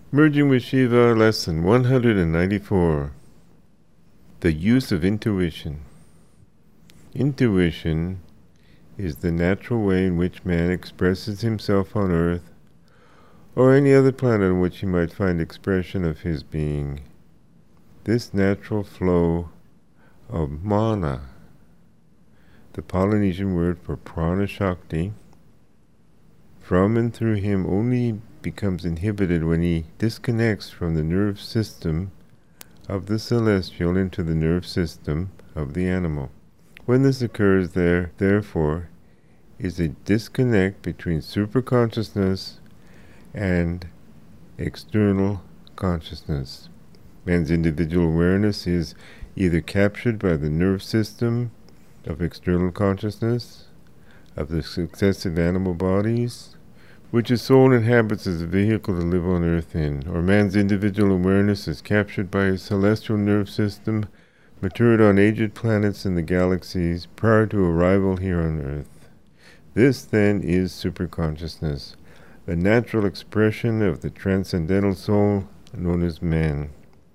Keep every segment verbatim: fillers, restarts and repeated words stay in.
Merging with Shiva, lesson one hundred ninety-four. The use of intuition. Intuition is the natural way in which man expresses himself on earth or any other planet on which he might find expression of his being. This natural flow of mana, the Polynesian word for prana shakti, from and through him only becomes inhibited when he disconnects from the nerve system of the celestial into the nerve system of the animal. When this occurs, there, therefore, is a disconnect between superconsciousness and external consciousness. Man's individual awareness is either captured by the nerve system of external consciousness, of the successive animal bodies, which his soul inhabits as a vehicle to live on earth in, or man's individual awareness is captured by his celestial nerve system, matured on aged planets in the galaxies prior to arrival here on earth. This, then, is superconsciousness, the natural expression of the transcendental soul known as man.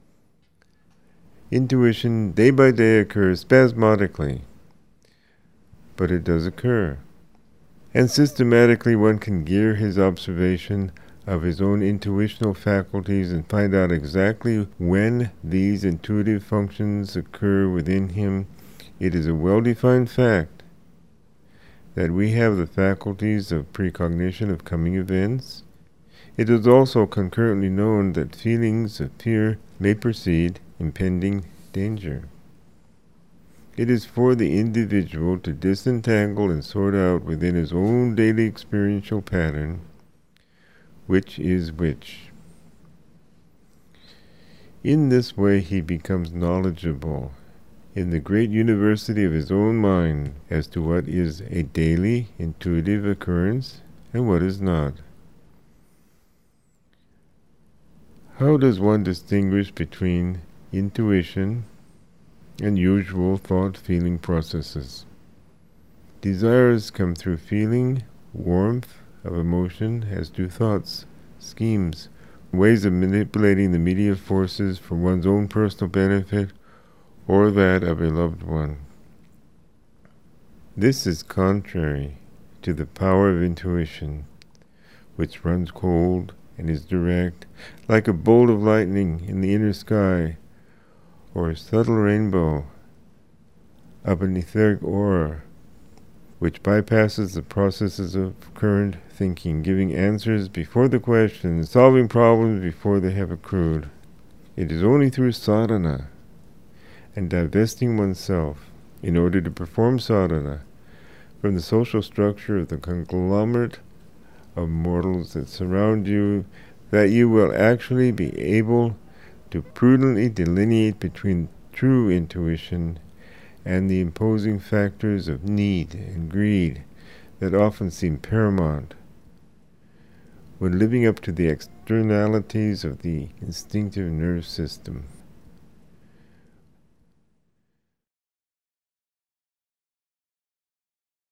Intuition day by day occurs spasmodically, but it does occur. And systematically one can gear his observation of his own intuitional faculties and find out exactly when these intuitive functions occur within him. It is a well-defined fact that we have the faculties of precognition of coming events. It is also concurrently known that feelings of fear may precede impending danger. It is for the individual to disentangle and sort out within his own daily experiential pattern which is which. In this way he becomes knowledgeable in the great university of his own mind as to what is a daily intuitive occurrence and what is not. How does one distinguish between intuition and usual thought-feeling processes? Desires come through feeling, warmth of emotion, as do thoughts, schemes, ways of manipulating the media forces for one's own personal benefit or that of a loved one. This is contrary to the power of intuition, which runs cold and is direct, like a bolt of lightning in the inner sky, or a subtle rainbow of an etheric aura, which bypasses the processes of current thinking, giving answers before the questions, solving problems before they have accrued. It is only through sadhana and divesting oneself in order to perform sadhana from the social structure of the conglomerate of mortals that surround you that you will actually be able to prudently delineate between true intuition and the imposing factors of need and greed that often seem paramount when living up to the externalities of the instinctive nerve system.